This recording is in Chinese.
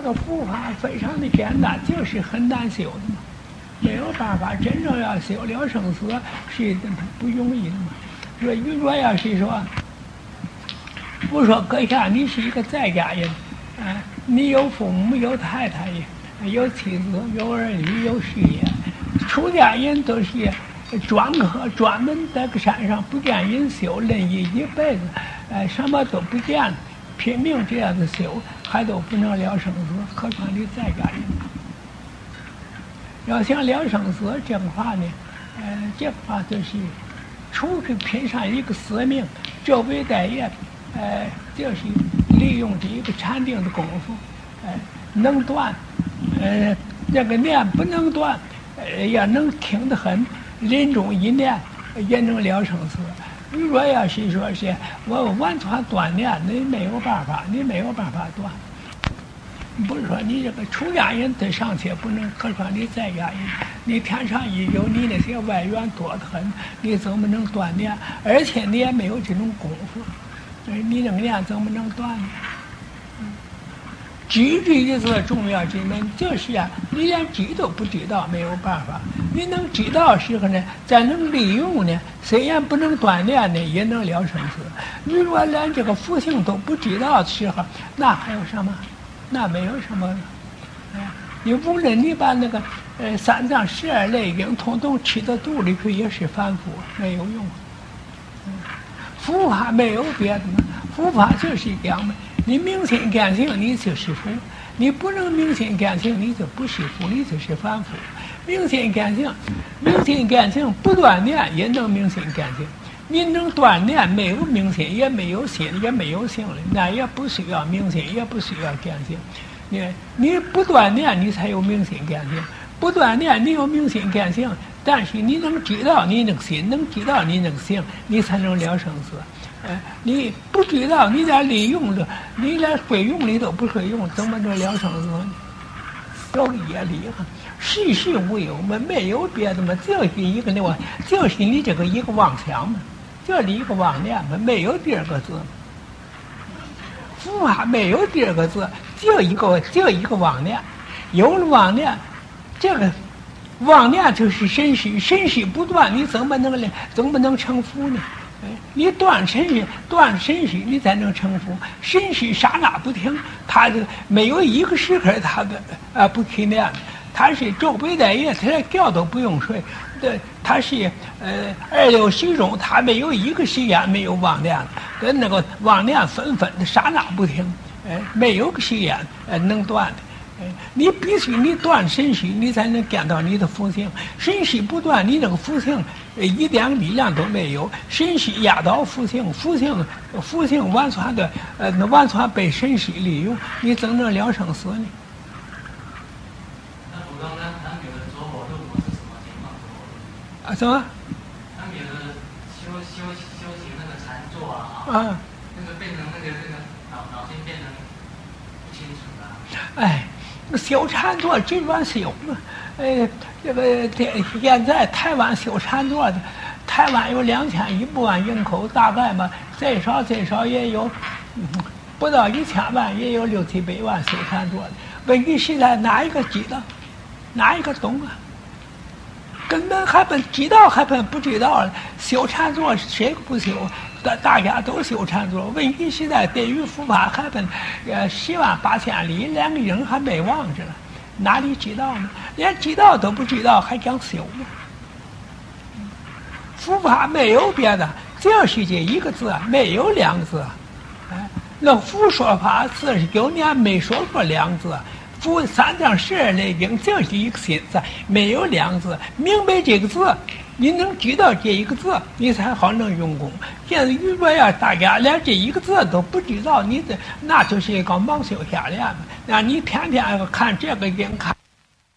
个佛法非常的简单，就是很难修的嘛，没有办法。真正要修了生死是不容易的嘛。说如果要是说，不说阁下你是一个在家人，你有父母有太太有妻子有儿女有事业，出家人都是专门在个山上不见人修，任意一辈子，什么都不见，拼命这样子修，还都不能了生死，何况你在家人？要想了生死，这个话呢，这个话就是，除去拼上一个使命，这为待业，就是利用这一个禅定的功夫，能断，这个念不能断，也能听得很。人中一念也能了生死。如果要是说是我完全断念，你没有办法断。不是说你这个出家人对尚且不能，何况你在家人？你天上一有你那些外援多得很，你怎么能断念？而且你也没有这种功夫，你那个念怎么能断呢？知这一字重要之门，就是你连知都不知道，没有办法。你能知道时候呢，再能利用呢，虽然不能锻炼呢，也能了生死。如果连这个福性都不知道的时候，那还有什么？那没有什么了。你无论你把那个三藏12类应统统吃到肚里去，也是凡夫，没有用。佛法没有别的嘛，佛法就是这样嘛。你明心见性，你就是佛；你不能明心见性，你就不是佛，你就是凡夫。明心见性不断念也能明心见性。你能断念，没有明心，也没有心，也没有性了，那也不需要明心，也不需要见性。你不断念，你才有明心见性；不断念，你有明心见性。但是你能知道你那个心，能知道你那个性，你才能了生死。你不知道，你连利用了，你连会用你都不会用，怎么能了生死呢？有业力啊，世事无有嘛，没有别的嘛，就是一个就是你这个一个妄想嘛，就是一个妄念嘛，没有第二个字。佛法没有第二个字，就一个妄念，有了妄念，这个妄念就是身世不断，你怎么能成佛呢？你断身世，你才能成佛。身世刹那不停，他这没有一个时刻他的不去念，他是周北待业，他连觉都不用睡。对，他是26时中，他没有一个时间没有妄念，跟那个妄念纷纷的刹那不停，没有个时间能断的。你必须你断身世，你才能见到你的福性。身世不断，你那个福性一点力量都没有。身世压倒福性，福性完全被身世利用，你怎能了生死呢？ 那普通咱给的着火入魔是什么情况？ 什么？ 咱给的修行那个禅坐那个变成那个脑筋变成不清楚了。 修禅坐只管修嘛，这个现在台湾修禅坐的，台湾有2100万人口，大概嘛最少也有不到1000万，也有600-700万修禅坐的。问题是在哪一个知道，哪一个懂啊？根本还不知道，还不知道了。修禅坐谁不修？大家都修禅坐，问题是在对于佛法还分10万8千里，连个人还没忘着了，哪里知道呢？连知道都不知道，还讲修呢？佛法没有别的，就是这一个字，没有两个字。那佛说法49年没说过两字。佛三藏12类经就是一个心字，没有两字。明白这个字，你能知道这一个字，你才好能用功。现在如果要大家连这一个字都不知道，那就是一个盲修瞎练嘛。那你天天看这个经看。